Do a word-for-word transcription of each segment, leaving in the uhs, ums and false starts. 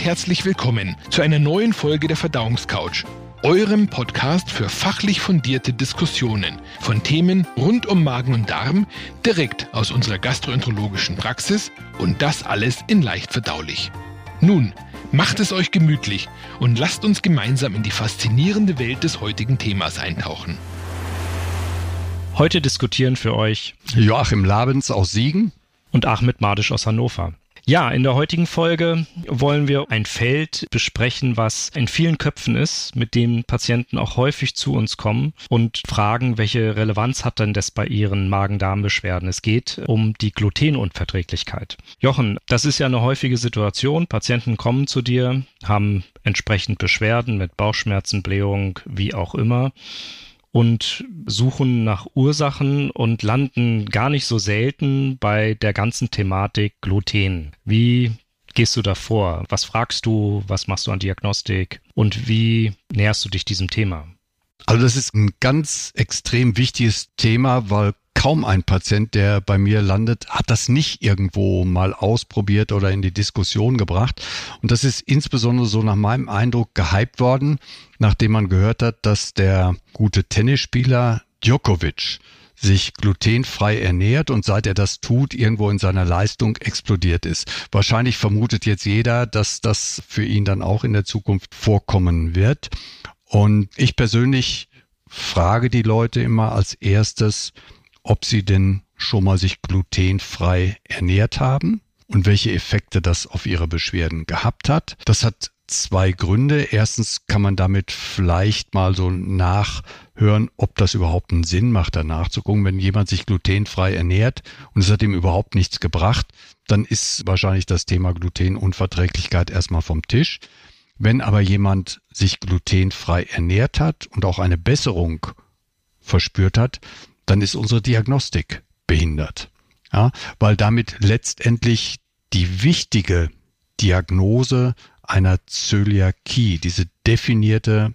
herzlich willkommen zu einer neuen Folge der Verdauungscouch, eurem Podcast für fachlich fundierte Diskussionen von Themen rund um Magen und Darm, direkt aus unserer gastroenterologischen Praxis und das alles in leicht verdaulich. Nun, macht es euch gemütlich und lasst uns gemeinsam in die faszinierende Welt des heutigen Themas eintauchen. Heute diskutieren für euch Joachim Labens aus Siegen und Ahmed Madisch aus Hannover. Ja, in der heutigen Folge wollen wir ein Feld besprechen, was in vielen Köpfen ist, mit dem Patienten auch häufig zu uns kommen und fragen, welche Relevanz hat denn das bei ihren Magen-Darm-Beschwerden? Es geht um die Glutenunverträglichkeit. Jochen, das ist ja eine häufige Situation. Patienten kommen zu dir, haben entsprechend Beschwerden mit Bauchschmerzen, Blähung, wie auch immer, und suchen nach Ursachen und landen gar nicht so selten bei der ganzen Thematik Gluten. Wie gehst du da vor? Was fragst du? Was machst du an Diagnostik? Und wie näherst du dich diesem Thema? Also das ist ein ganz extrem wichtiges Thema, weil kaum ein Patient, der bei mir landet, hat das nicht irgendwo mal ausprobiert oder in die Diskussion gebracht. Und das ist insbesondere so nach meinem Eindruck gehypt worden, nachdem man gehört hat, dass der gute Tennisspieler Djokovic sich glutenfrei ernährt und seit er das tut, irgendwo in seiner Leistung explodiert ist. Wahrscheinlich vermutet jetzt jeder, dass das für ihn dann auch in der Zukunft vorkommen wird. Und ich persönlich frage die Leute immer als erstes, ob sie denn schon mal sich glutenfrei ernährt haben und welche Effekte das auf ihre Beschwerden gehabt hat. Das hat zwei Gründe. Erstens kann man damit vielleicht mal so nachhören, ob das überhaupt einen Sinn macht, danach zu gucken. Wenn jemand sich glutenfrei ernährt und es hat ihm überhaupt nichts gebracht, dann ist wahrscheinlich das Thema Glutenunverträglichkeit erstmal vom Tisch. Wenn aber jemand sich glutenfrei ernährt hat und auch eine Besserung verspürt hat, dann ist unsere Diagnostik behindert. Ja, weil damit letztendlich die wichtige Diagnose einer Zöliakie, diese definierte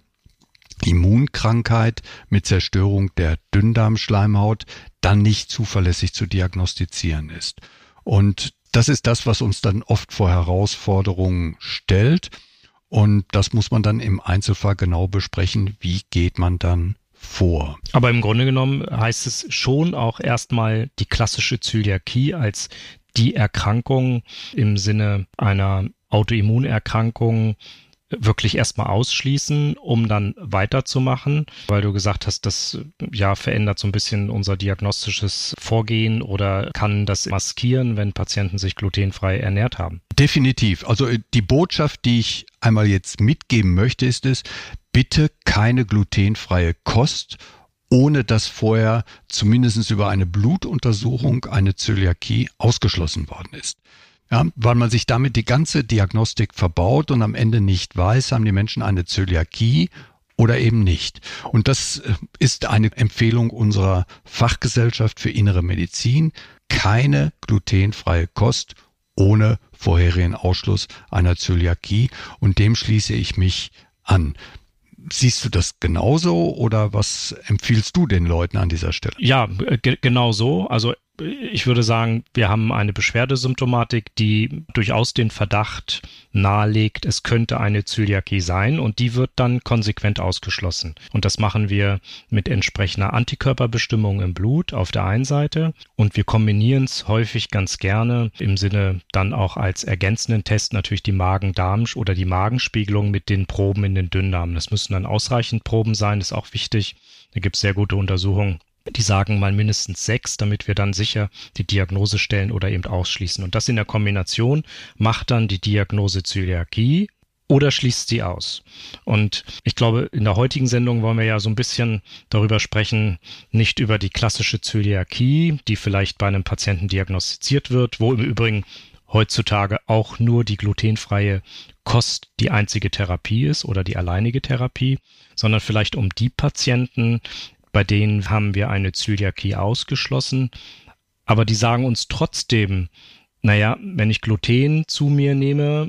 Immunkrankheit mit Zerstörung der Dünndarmschleimhaut, dann nicht zuverlässig zu diagnostizieren ist. Und das ist das, was uns dann oft vor Herausforderungen stellt. Und das muss man dann im Einzelfall genau besprechen, wie geht man dann vor. Aber im Grunde genommen heißt es schon auch erstmal die klassische Zöliakie als die Erkrankung im Sinne einer Autoimmunerkrankung wirklich erstmal ausschließen, um dann weiterzumachen, weil du gesagt hast, das ja verändert so ein bisschen unser diagnostisches Vorgehen oder kann das maskieren, wenn Patienten sich glutenfrei ernährt haben. Definitiv. Also die Botschaft, die ich einmal jetzt mitgeben möchte, ist es, bitte keine glutenfreie Kost, ohne dass vorher zumindest über eine Blutuntersuchung eine Zöliakie ausgeschlossen worden ist. Ja, weil man sich damit die ganze Diagnostik verbaut und am Ende nicht weiß, haben die Menschen eine Zöliakie oder eben nicht. Und das ist eine Empfehlung unserer Fachgesellschaft für Innere Medizin. Keine glutenfreie Kost ohne vorherigen Ausschluss einer Zöliakie. Und dem schließe ich mich an. Siehst du das genauso oder was empfiehlst du den Leuten an dieser Stelle? Ja, g- genau so. Also ich würde sagen, wir haben eine Beschwerdesymptomatik, die durchaus den Verdacht nahelegt, es könnte eine Zöliakie sein und die wird dann konsequent ausgeschlossen. Und das machen wir mit entsprechender Antikörperbestimmung im Blut auf der einen Seite und wir kombinieren es häufig ganz gerne im Sinne dann auch als ergänzenden Test natürlich die Magen-Darm- oder die Magenspiegelung mit den Proben in den Dünndarm. Das müssen dann ausreichend Proben sein, das ist auch wichtig. Da gibt es sehr gute Untersuchungen. Die sagen mal mindestens sechs, damit wir dann sicher die Diagnose stellen oder eben ausschließen. Und das in der Kombination macht dann die Diagnose Zöliakie oder schließt sie aus. Und ich glaube, in der heutigen Sendung wollen wir ja so ein bisschen darüber sprechen, nicht über die klassische Zöliakie, die vielleicht bei einem Patienten diagnostiziert wird, wo im Übrigen heutzutage auch nur die glutenfreie Kost die einzige Therapie ist oder die alleinige Therapie, sondern vielleicht um die Patienten, bei denen haben wir eine Zöliakie ausgeschlossen, aber die sagen uns trotzdem, naja, wenn ich Gluten zu mir nehme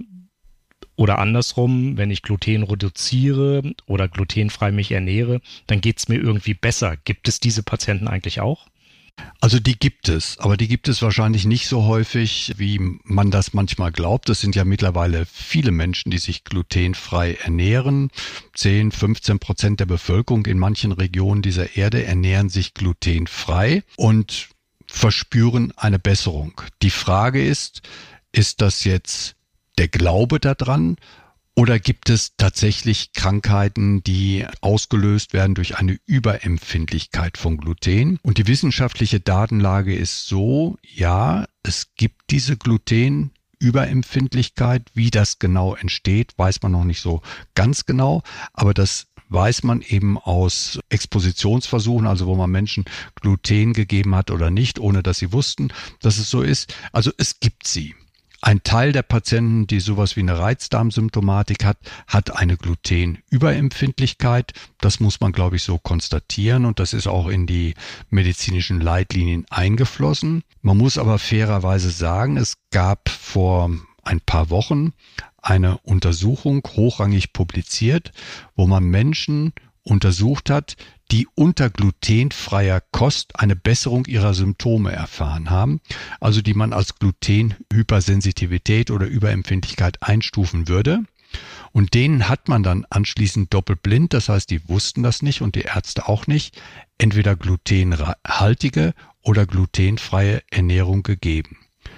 oder andersrum, wenn ich Gluten reduziere oder glutenfrei mich ernähre, dann geht's mir irgendwie besser. Gibt es diese Patienten eigentlich auch? Also die gibt es, aber die gibt es wahrscheinlich nicht so häufig, wie man das manchmal glaubt. Es sind ja mittlerweile viele Menschen, die sich glutenfrei ernähren. zehn, fünfzehn Prozent der Bevölkerung in manchen Regionen dieser Erde ernähren sich glutenfrei und verspüren eine Besserung. Die Frage ist, ist das jetzt der Glaube daran? Oder gibt es tatsächlich Krankheiten, die ausgelöst werden durch eine Überempfindlichkeit von Gluten? Und die wissenschaftliche Datenlage ist so, ja, es gibt diese Glutenüberempfindlichkeit. Wie das genau entsteht, weiß man noch nicht so ganz genau. Aber das weiß man eben aus Expositionsversuchen, also wo man Menschen Gluten gegeben hat oder nicht, ohne dass sie wussten, dass es so ist. Also es gibt sie. Ein Teil der Patienten, die sowas wie eine Reizdarmsymptomatik hat, hat eine Glutenüberempfindlichkeit. Das muss man, glaube ich, so konstatieren und das ist auch in die medizinischen Leitlinien eingeflossen. Man muss aber fairerweise sagen, es gab vor ein paar Wochen eine Untersuchung, hochrangig publiziert, wo man Menschen untersucht hat, die unter glutenfreier Kost eine Besserung ihrer Symptome erfahren haben, also die man als Glutenhypersensitivität oder Überempfindlichkeit einstufen würde. Und denen hat man dann anschließend doppelblind, das heißt, die wussten das nicht und die Ärzte auch nicht, entweder glutenhaltige oder glutenfreie Ernährung gegeben.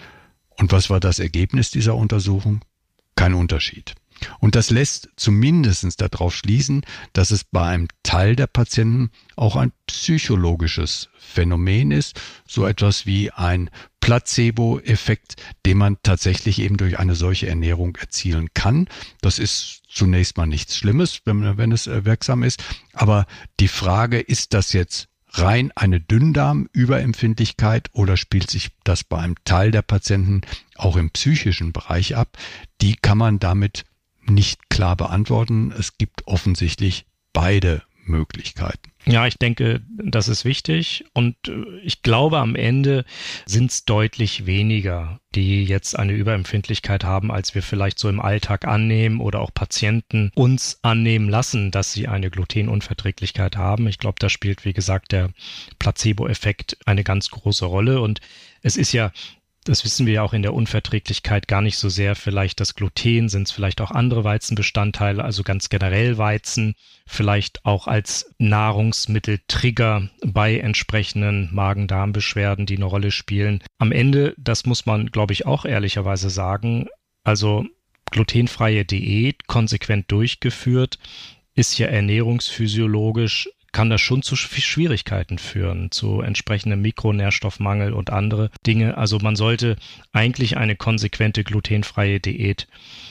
Und was war das Ergebnis dieser Untersuchung? Kein Unterschied. Und das lässt zumindest darauf schließen, dass es bei einem Teil der Patienten auch ein psychologisches Phänomen ist, so etwas wie ein Placebo-Effekt, den man tatsächlich eben durch eine solche Ernährung erzielen kann. Das ist zunächst mal nichts Schlimmes, wenn, wenn es wirksam ist. Aber die Frage, ist das jetzt rein eine Dünndarmüberempfindlichkeit oder spielt sich das bei einem Teil der Patienten auch im psychischen Bereich ab? Die kann man damit nicht klar beantworten. Es gibt offensichtlich beide Möglichkeiten. Ja, ich denke, das ist wichtig und ich glaube, am Ende sind es deutlich weniger, die jetzt eine Überempfindlichkeit haben, als wir vielleicht so im Alltag annehmen oder auch Patienten uns annehmen lassen, dass sie eine Glutenunverträglichkeit haben. Ich glaube, da spielt, wie gesagt, der Placebo-Effekt eine ganz große Rolle und es ist ja, das wissen wir ja auch in der Unverträglichkeit gar nicht so sehr vielleicht das Gluten, sind es vielleicht auch andere Weizenbestandteile, also ganz generell Weizen, vielleicht auch als Nahrungsmitteltrigger bei entsprechenden Magen-Darm-Beschwerden, die eine Rolle spielen. Am Ende, das muss man, glaube ich, auch ehrlicherweise sagen, also glutenfreie Diät, konsequent durchgeführt, ist ja ernährungsphysiologisch, kann das schon zu Schwierigkeiten führen, zu entsprechendem Mikronährstoffmangel und andere Dinge. Also man sollte eigentlich eine konsequente glutenfreie Diät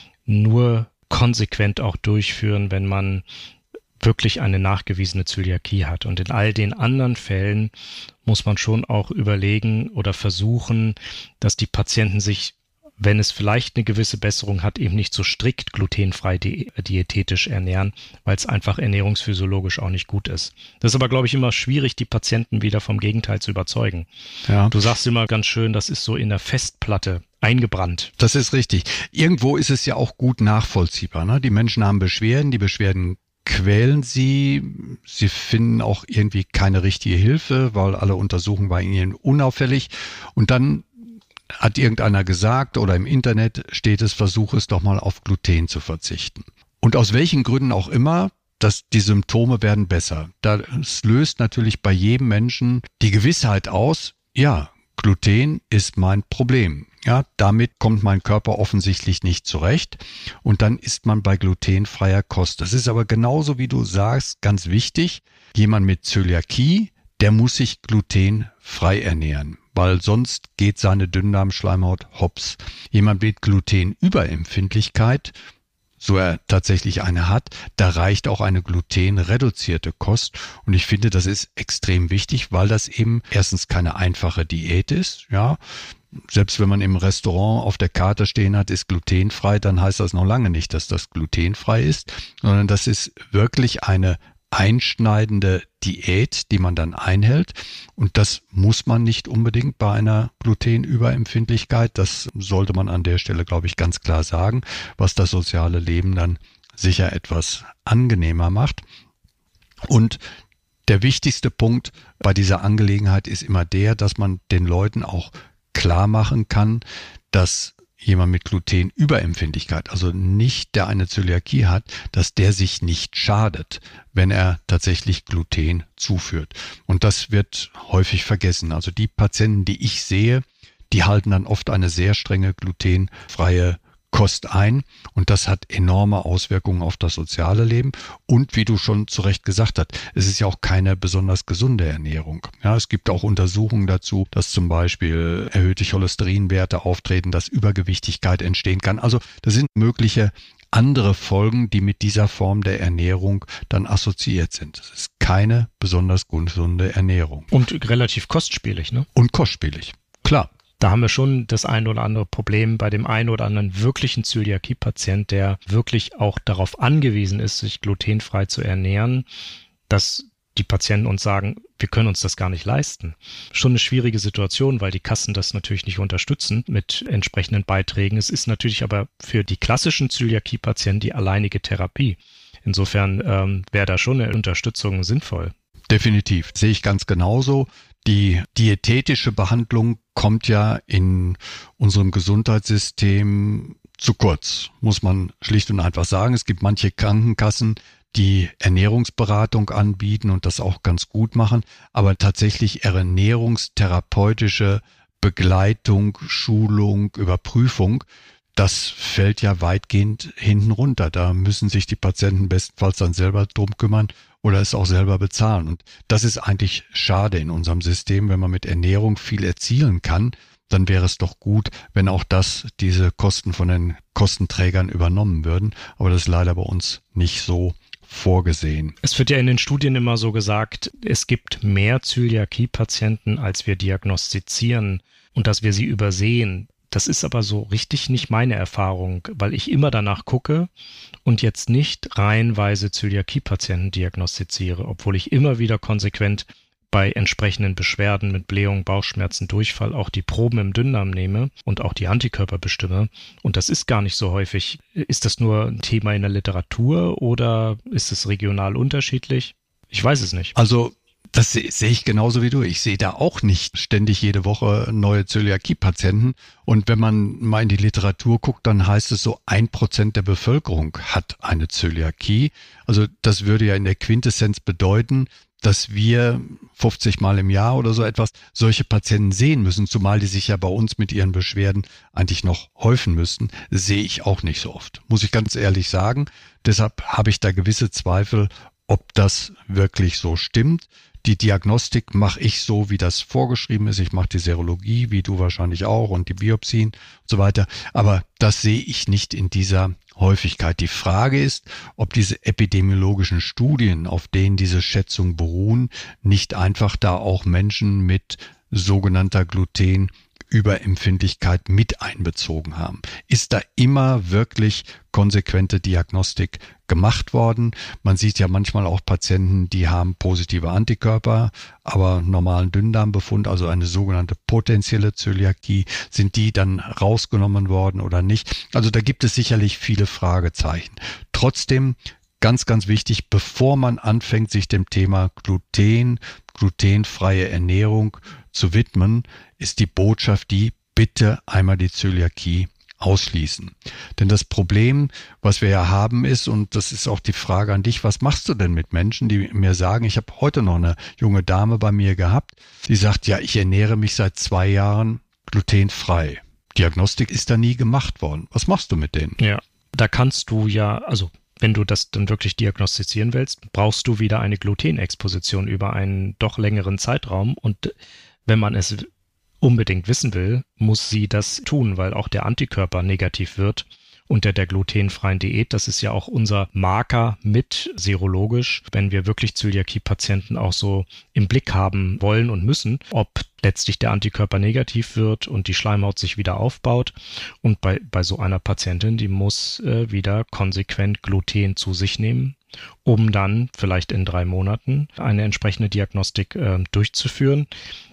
nur konsequent auch durchführen, wenn man wirklich eine nachgewiesene Zöliakie hat. Und in all den anderen Fällen muss man schon auch überlegen oder versuchen, dass die Patienten sich, wenn es vielleicht eine gewisse Besserung hat, eben nicht so strikt glutenfrei di- diätetisch ernähren, weil es einfach ernährungsphysiologisch auch nicht gut ist. Das ist aber, glaube ich, immer schwierig, die Patienten wieder vom Gegenteil zu überzeugen. Ja. Du sagst immer ganz schön, das ist so in der Festplatte eingebrannt. Das ist richtig. Irgendwo ist es ja auch gut nachvollziehbar, ne? Die Menschen haben Beschwerden, die Beschwerden quälen sie, sie finden auch irgendwie keine richtige Hilfe, weil alle Untersuchungen bei ihnen unauffällig und dann hat irgendeiner gesagt oder im Internet steht es, versuche es doch mal auf Gluten zu verzichten. Und aus welchen Gründen auch immer, dass die Symptome werden besser. Das löst natürlich bei jedem Menschen die Gewissheit aus, ja, Gluten ist mein Problem. Ja, damit kommt mein Körper offensichtlich nicht zurecht und dann ist man bei glutenfreier Kost. Das ist aber genauso, wie du sagst, ganz wichtig. Jemand mit Zöliakie, der muss sich glutenfrei ernähren, weil sonst geht seine Dünndarmschleimhaut hops. Jemand mit Glutenüberempfindlichkeit, so er tatsächlich eine hat, da reicht auch eine glutenreduzierte Kost. Und ich finde, das ist extrem wichtig, weil das eben erstens keine einfache Diät ist. Ja, selbst wenn man im Restaurant auf der Karte stehen hat, ist glutenfrei, dann heißt das noch lange nicht, dass das glutenfrei ist, sondern das ist wirklich eine einschneidende Diät, die man dann einhält. Und das muss man nicht unbedingt bei einer Glutenüberempfindlichkeit. Das sollte man an der Stelle, glaube ich, ganz klar sagen, was das soziale Leben dann sicher etwas angenehmer macht. Und Der wichtigste Punkt bei dieser Angelegenheit ist immer der, dass man den Leuten auch klar machen kann, dass jemand mit Glutenüberempfindlichkeit, also nicht der eine Zöliakie hat, dass der sich nicht schadet, wenn er tatsächlich Gluten zuführt. Und das wird häufig vergessen. Also die Patienten, die ich sehe, die halten dann oft eine sehr strenge glutenfreie Kost ein und das hat enorme Auswirkungen auf das soziale Leben und wie du schon zu Recht gesagt hast, es ist ja auch keine besonders gesunde Ernährung. Ja, es gibt auch Untersuchungen dazu, dass zum Beispiel erhöhte Cholesterinwerte auftreten, dass Übergewichtigkeit entstehen kann. Also das sind mögliche andere Folgen, die mit dieser Form der Ernährung dann assoziiert sind. Es ist keine besonders gesunde Ernährung. Und relativ kostspielig, ne? Und kostspielig, klar. Da haben wir schon das ein oder andere Problem bei dem einen oder anderen wirklichen Zöliakie-Patient, der wirklich auch darauf angewiesen ist, sich glutenfrei zu ernähren, dass die Patienten uns sagen, wir können uns das gar nicht leisten. Schon eine schwierige Situation, weil die Kassen das natürlich nicht unterstützen mit entsprechenden Beiträgen. Es ist natürlich aber für die klassischen Zöliakie-Patienten die alleinige Therapie. Insofern ähm, wäre da schon eine Unterstützung sinnvoll. Definitiv, sehe ich ganz genauso. Die diätetische Behandlung kommt ja in unserem Gesundheitssystem zu kurz, muss man schlicht und einfach sagen. Es gibt manche Krankenkassen, die Ernährungsberatung anbieten und das auch ganz gut machen, aber tatsächlich ernährungstherapeutische Begleitung, Schulung, Überprüfung, das fällt ja weitgehend hinten runter. Da müssen sich die Patienten bestenfalls dann selber drum kümmern oder es auch selber bezahlen. Und das ist eigentlich schade in unserem System. Wenn man mit Ernährung viel erzielen kann, dann wäre es doch gut, wenn auch das, diese Kosten von den Kostenträgern übernommen würden. Aber das ist leider bei uns nicht so vorgesehen. Es wird ja in den Studien immer so gesagt, es gibt mehr Zöliakie-Patienten, als wir diagnostizieren und dass wir sie übersehen. Das ist aber so richtig nicht meine Erfahrung, weil ich immer danach gucke und jetzt nicht reihenweise Zöliakie-Patienten diagnostiziere, obwohl ich immer wieder konsequent bei entsprechenden Beschwerden mit Blähung, Bauchschmerzen, Durchfall auch die Proben im Dünndarm nehme und auch die Antikörper bestimme. Und das ist gar nicht so häufig. Ist das nur ein Thema in der Literatur oder ist es regional unterschiedlich? Ich weiß es nicht. Also das sehe ich genauso wie du. Ich sehe da auch nicht ständig jede Woche neue Zöliakie-Patienten. Und wenn man mal in die Literatur guckt, dann heißt es so, ein Prozent der Bevölkerung hat eine Zöliakie. Also das würde ja in der Quintessenz bedeuten, dass wir fünfzig Mal im Jahr oder so etwas solche Patienten sehen müssen, zumal die sich ja bei uns mit ihren Beschwerden eigentlich noch häufen müssten, sehe ich auch nicht so oft. Muss ich ganz ehrlich sagen. Deshalb habe ich da gewisse Zweifel, ob das wirklich so stimmt. Die Diagnostik mache ich so, wie das vorgeschrieben ist. Ich mache die Serologie, wie du wahrscheinlich auch, und die Biopsien und so weiter. Aber das sehe ich nicht in dieser Häufigkeit. Die Frage ist, ob diese epidemiologischen Studien, auf denen diese Schätzungen beruhen, nicht einfach da auch Menschen mit sogenannter Glutenüberempfindlichkeit mit einbezogen haben. Ist da immer wirklich konsequente Diagnostik gemacht worden? Man sieht ja manchmal auch Patienten, die haben positive Antikörper, aber normalen Dünndarmbefund, also eine sogenannte potenzielle Zöliakie. Sind die dann rausgenommen worden oder nicht? Also da gibt es sicherlich viele Fragezeichen. Trotzdem ganz, ganz wichtig, bevor man anfängt, sich dem Thema Gluten, glutenfreie Ernährung zu widmen, ist die Botschaft die, bitte einmal die Zöliakie ausschließen. Denn das Problem, was wir ja haben ist, und das ist auch die Frage an dich, was machst du denn mit Menschen, die mir sagen, ich habe heute noch eine junge Dame bei mir gehabt, die sagt, ja, ich ernähre mich seit zwei Jahren glutenfrei. Diagnostik ist da nie gemacht worden. Was machst du mit denen? Ja, da kannst du ja, also wenn du das dann wirklich diagnostizieren willst, brauchst du wieder eine Glutenexposition über einen doch längeren Zeitraum. Und wenn man es unbedingt wissen will, muss sie das tun, weil auch der Antikörper negativ wird unter der glutenfreien Diät. Das ist ja auch unser Marker mit serologisch, wenn wir wirklich Zöliakie-Patienten auch so im Blick haben wollen und müssen, ob letztlich der Antikörper negativ wird und die Schleimhaut sich wieder aufbaut. Und bei, bei so einer Patientin, die muss äh, wieder konsequent Gluten zu sich nehmen, um dann vielleicht in drei Monaten eine entsprechende Diagnostik äh, durchzuführen.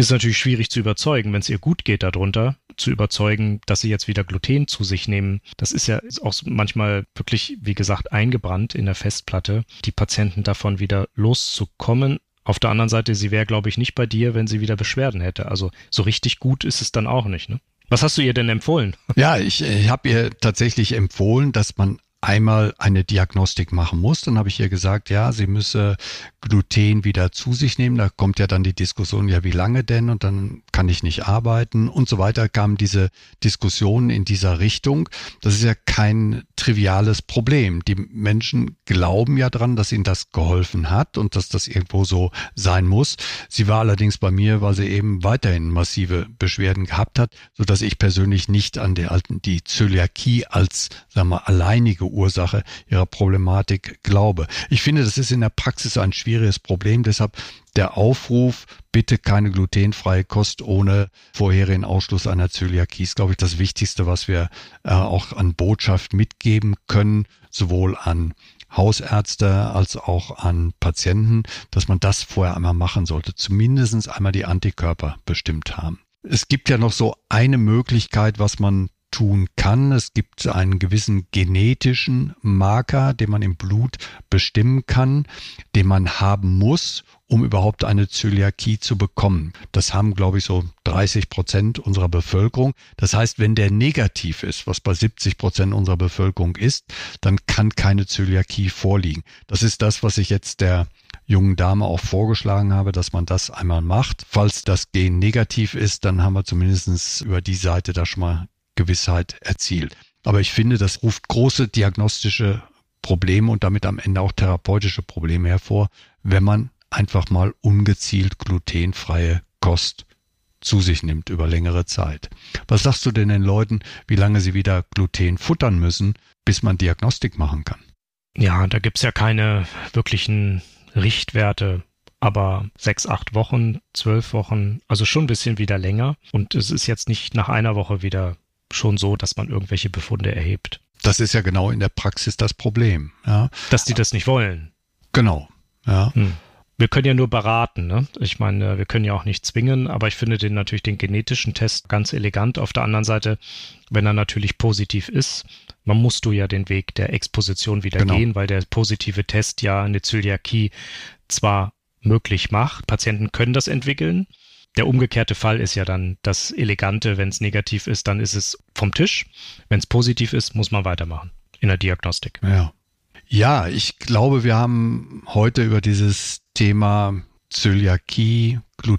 Ist natürlich schwierig zu überzeugen, wenn es ihr gut geht darunter, zu überzeugen, dass sie jetzt wieder Gluten zu sich nehmen. Das ist ja auch manchmal wirklich, wie gesagt, eingebrannt in der Festplatte, die Patienten davon wieder loszukommen. Auf der anderen Seite, sie wäre, glaube ich, nicht bei dir, wenn sie wieder Beschwerden hätte. Also so richtig gut ist es dann auch nicht, ne? Was hast du ihr denn empfohlen? Ja, ich, ich habe ihr tatsächlich empfohlen, dass man einmal eine Diagnostik machen muss. Dann habe ich ihr gesagt, ja, sie müsse Gluten wieder zu sich nehmen. Da kommt ja dann die Diskussion, ja, wie lange denn? Und dann kann ich nicht arbeiten und so weiter. Kamen diese Diskussionen in dieser Richtung. Das ist ja kein triviales Problem. Die Menschen glauben ja dran, dass ihnen das geholfen hat und dass das irgendwo so sein muss. Sie war allerdings bei mir, weil sie eben weiterhin massive Beschwerden gehabt hat, sodass ich persönlich nicht an der alten, die Zöliakie als, sagen wir, alleinige Ursache ihrer Problematik glaube. Ich finde, das ist in der Praxis ein schwieriges Problem. Deshalb der Aufruf, bitte keine glutenfreie Kost ohne vorherigen Ausschluss einer Zöliakie ist, glaube ich, das Wichtigste, was wir äh, auch an Botschaft mitgeben können, sowohl an Hausärzte als auch an Patienten, dass man das vorher einmal machen sollte, zumindest einmal die Antikörper bestimmt haben. Es gibt ja noch so eine Möglichkeit, was man tun kann. Es gibt einen gewissen genetischen Marker, den man im Blut bestimmen kann, den man haben muss, um überhaupt eine Zöliakie zu bekommen. Das haben, glaube ich, so dreißig Prozent unserer Bevölkerung. Das heißt, wenn der negativ ist, was bei siebzig Prozent unserer Bevölkerung ist, dann kann keine Zöliakie vorliegen. Das ist das, was ich jetzt der jungen Dame auch vorgeschlagen habe, dass man das einmal macht. Falls das Gen negativ ist, dann haben wir zumindest über die Seite da schon mal Gewissheit erzielt. Aber ich finde, das ruft große diagnostische Probleme und damit am Ende auch therapeutische Probleme hervor, wenn man einfach mal ungezielt glutenfreie Kost zu sich nimmt über längere Zeit. Was sagst du denn den Leuten, wie lange sie wieder Gluten futtern müssen, bis man Diagnostik machen kann? Ja, da gibt's ja keine wirklichen Richtwerte, aber sechs, acht Wochen, zwölf Wochen, also schon ein bisschen wieder länger. Und es ist jetzt nicht nach einer Woche wieder schon so, dass man irgendwelche Befunde erhebt. Das ist ja genau in der Praxis das Problem. Ja. Dass die das nicht wollen. Genau, ja. Hm. Wir können ja nur beraten, ne? Ich meine, wir können ja auch nicht zwingen, aber ich finde den natürlich den genetischen Test ganz elegant. Auf der anderen Seite, wenn er natürlich positiv ist, man musst du ja den Weg der Exposition wieder genau. gehen, weil der positive Test ja eine Zöliakie zwar möglich macht. Patienten können das entwickeln. Der umgekehrte Fall ist ja dann das Elegante, wenn es negativ ist, dann ist es vom Tisch. Wenn es positiv ist, muss man weitermachen in der Diagnostik. Ja. Ja, ich glaube, wir haben heute über dieses Thema Zöliakie,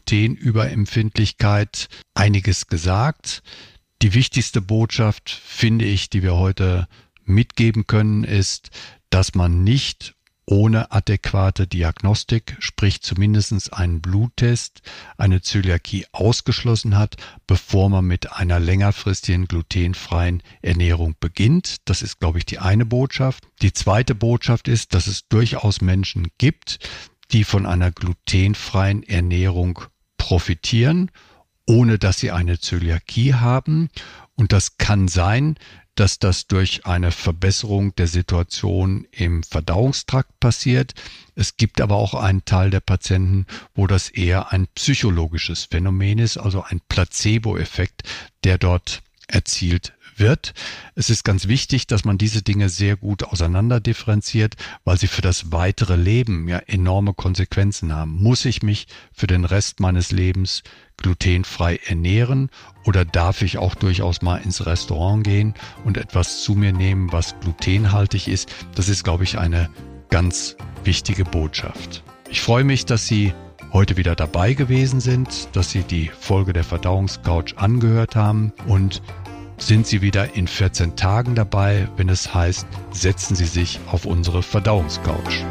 Glutenüberempfindlichkeit einiges gesagt. Die wichtigste Botschaft, finde ich, die wir heute mitgeben können, ist, dass man nicht ohne adäquate Diagnostik, sprich zumindest einen Bluttest, eine Zöliakie ausgeschlossen hat, bevor man mit einer längerfristigen glutenfreien Ernährung beginnt. Das ist, glaube ich, die eine Botschaft. Die zweite Botschaft ist, dass es durchaus Menschen gibt, die von einer glutenfreien Ernährung profitieren, ohne dass sie eine Zöliakie haben. Und das kann sein, dass das durch eine Verbesserung der Situation im Verdauungstrakt passiert. Es gibt aber auch einen Teil der Patienten, wo das eher ein psychologisches Phänomen ist, also ein Placebo-Effekt, der dort erzielt wird. Es ist ganz wichtig, dass man diese Dinge sehr gut auseinander differenziert, weil sie für das weitere Leben ja enorme Konsequenzen haben. Muss ich mich für den Rest meines Lebens glutenfrei ernähren oder darf ich auch durchaus mal ins Restaurant gehen und etwas zu mir nehmen, was glutenhaltig ist? Das ist, glaube ich, eine ganz wichtige Botschaft. Ich freue mich, dass Sie heute wieder dabei gewesen sind, dass Sie die Folge der Verdauungscouch angehört haben und sind Sie wieder in vierzehn Tagen dabei, wenn es heißt, setzen Sie sich auf unsere Verdauungscouch.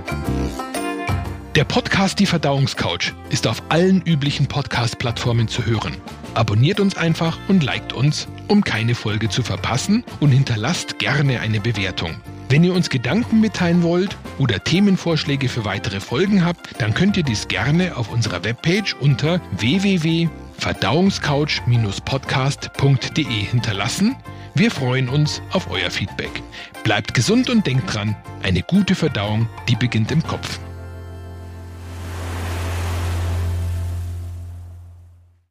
Der Podcast Die Verdauungscouch ist auf allen üblichen Podcast-Plattformen zu hören. Abonniert uns einfach und liked uns, um keine Folge zu verpassen, und hinterlasst gerne eine Bewertung. Wenn ihr uns Gedanken mitteilen wollt oder Themenvorschläge für weitere Folgen habt, dann könnt ihr dies gerne auf unserer Webpage unter w w w punkt verdauungscouch Bindestrich podcast punkt de hinterlassen. Wir freuen uns auf euer Feedback. Bleibt gesund und denkt dran, eine gute Verdauung, die beginnt im Kopf.